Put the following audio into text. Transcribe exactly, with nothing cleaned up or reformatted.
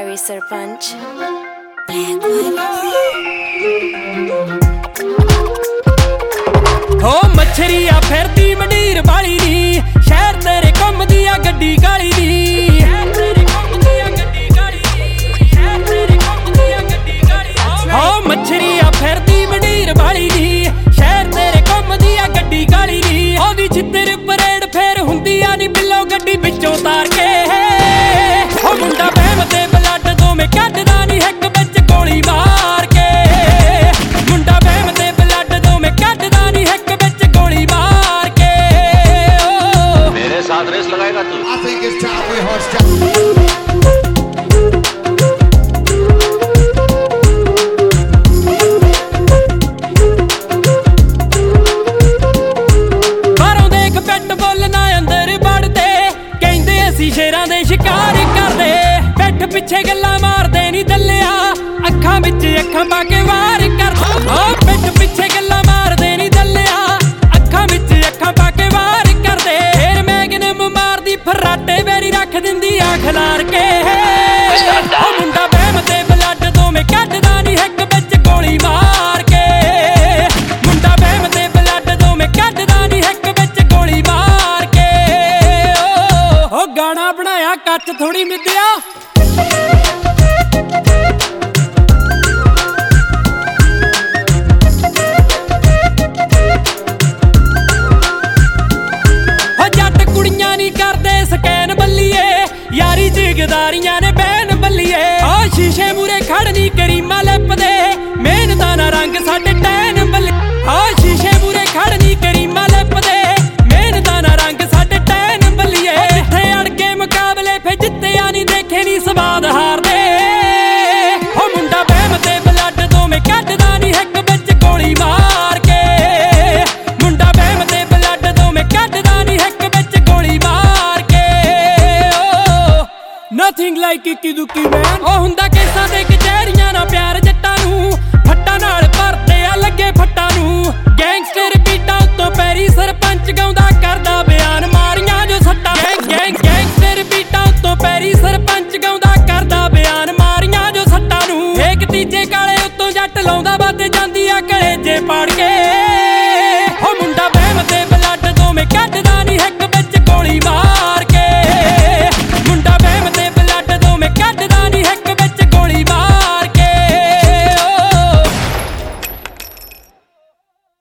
Perry Sarpanch. हो मछरिया फिरदी मंडीर वाली नी, शहर तेरे घुमदी आ गड्डी काली नी। हो मछरिया फिरदी मंडीर वाली नी, शहर तेरे घुमदी आ गड्डी काली नी। ओदी छित्तर परेड फेर हुंदी आ नी बिल्लो गड्डी विचों तार के। हो मुंडा बहम ते ब्लड दोवें कड्डदा नी हिक विच गोली मार के। मुंडा बहम ते ब्लड दोवें कड्डदा नी हिक विच गोली मार के। मेरे साथ रेस लगाएगा तू? I think it's time we horse jump. शेरां दे शिकार करदे बैठ पिछे गल्लां मारदे नी दल्लिया, अखां विच अखां पा के वार करदे। ओ बैठ पिछे गल्लां मारदे नी दल्लिया, अखां विच अखां पा के वार करदे। फेर मैगनम मारदी फराटे वेरी रख दिंदी आ खलार के। ओ मुंडा बहम ते ब्लड दोवें कड्डदा नी हिक विच गोली मार के। मुंडा बहम ते ब्लड दोवें कड्डदा नी हिक विच गोली मार के। ओ गाना बनाया कच थोड़ी मिद्दिया। जट कुड़ियां नी करदे स्कैन बल्लिए, यारी जिगदारियां ने बैन बल्लिए। ओ शीशे मूरे खड़नी करीमा लिपदे, मेहनतां दा रंग साडे टैन बल्ली। ओ शीशे मूरे खड़नी करीमा लिपदे, मेहनतां दा रंग साडे टैन बल्लिए। जिथे अड़ के मुकाबले फे जित्तिया नी देखे नी स्वाद हारदे। ओ मुंडा बहम ते ब्लड दोवें कड्डदा नी हिक विच गोली मार के। मुंडा बहम ते ब्लड दोवें कड्डदा नी हिक विच गोली मार के। नथिंग लाइक इक्की दुक्की मैन। ओ हुंदा केसां ते कचहरियां ना प्यार जट्टां नूं, फट्टां नाल भरदे आ लगे फट्टां नूं। गैंगस्टर बीटां उत्तों पैरी सरपंच गाउंदा